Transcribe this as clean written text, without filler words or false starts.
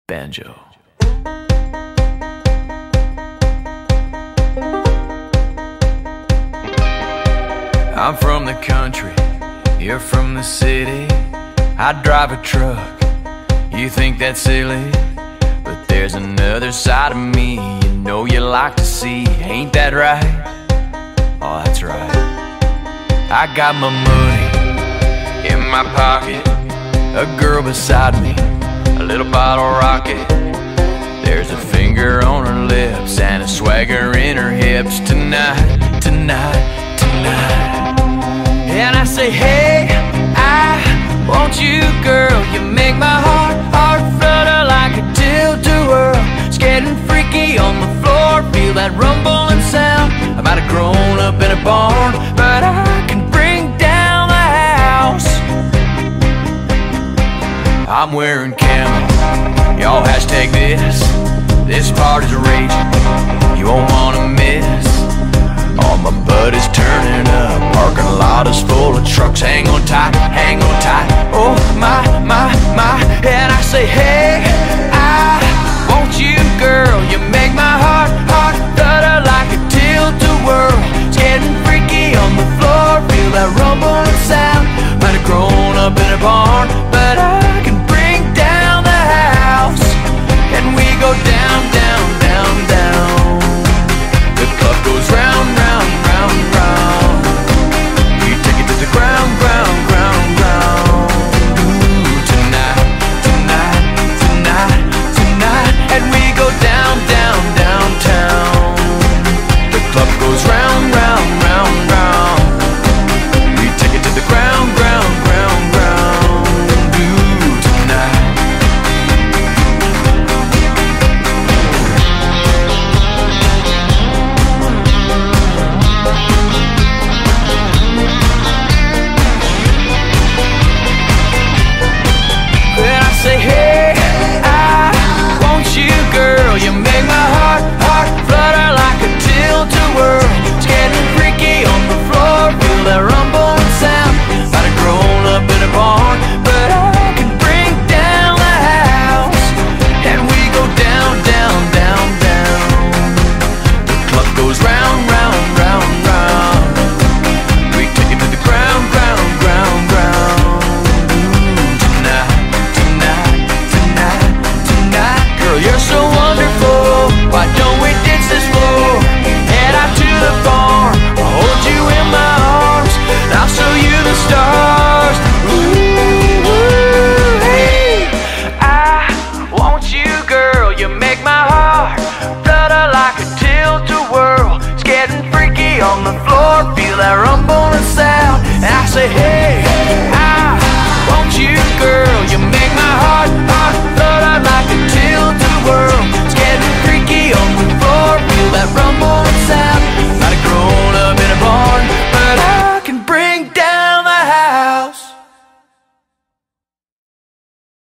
banjo. I'm from the country, you're from the city. I drive a truck, you think that's silly, but there's another side of me you know you like to see. Ain't that right? Oh, that's right. I got my money in my pocket, a girl beside me, a little bottle rocket. There's a finger on her lips and a swagger in her hips. Tonight, tonight, tonight. And I say, hey, I want you, girl. You make my heart flutter like a tilt-a-whirl. It's getting freaky on the floor, feel that rumbling sound. I might have grown up in a barn, but I can bring down the house. I'm wearing camo, y'all hashtag this. This party's raging, you won't wanna miss. All my buddies turning up, parking lot is full of trucks. Hang on tight, hang on tight. Oh my, my, my. And I say, hey, I want you, girl. You make my heart flutter like a tilt-a-whirl. It's getting freaky on the floor, feel that rumbling sound. Might have grown up in a barn, but I can bring down the house. And we go down, down, down, down. The club goes round, round, round, round. We take it to the ground, ground, ground, ground. Ooh, tonight, tonight, tonight, tonight. And we go down, down, downtown. The club goes round, round, round, round. We take it to the ground, ground, ground, ground. Ooh, tonight. When I say, hey, I want you, girl. You make my heart flutter like a tilt-a-whirl. It's getting freaky on the floor, feel that rumbling sound. Might have grown up in a barn, but I can bring down the house. And we go down, down, down, down. The club goes round, round, round, round. We take it to the ground, ground, ground, ground. Ooh, tonight, tonight, tonight, tonight. Girl, you're so wonderful. Why don't we ditch this floor? Head out to the farm, I'll hold you in my arms, and I'll show you the stars. Ooh, ooh, hey, I want you, girl. You make my heart flutter like a tilt-a-whirl. It's getting freaky on the floor, feel that rumbling sound. And I say, hey, I want you, girl.